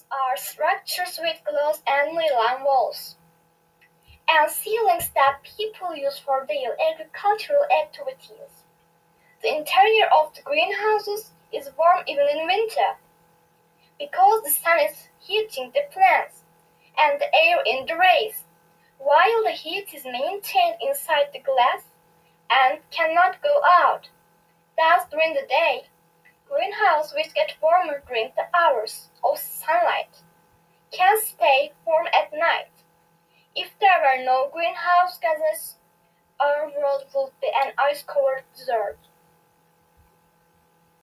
are structures with glass and nylon walls, and ceilings that people use for their agricultural activities. The interior of the greenhouses is warm even in winter because the sun is heating the plants and the air in the rays, while the heat is maintained inside the glass and cannot go out. Thus, during the day, greenhouses which get warmer during the hours of sunlight can stay warm at night. If there were no greenhouse gases, our world would be an ice-covered desert.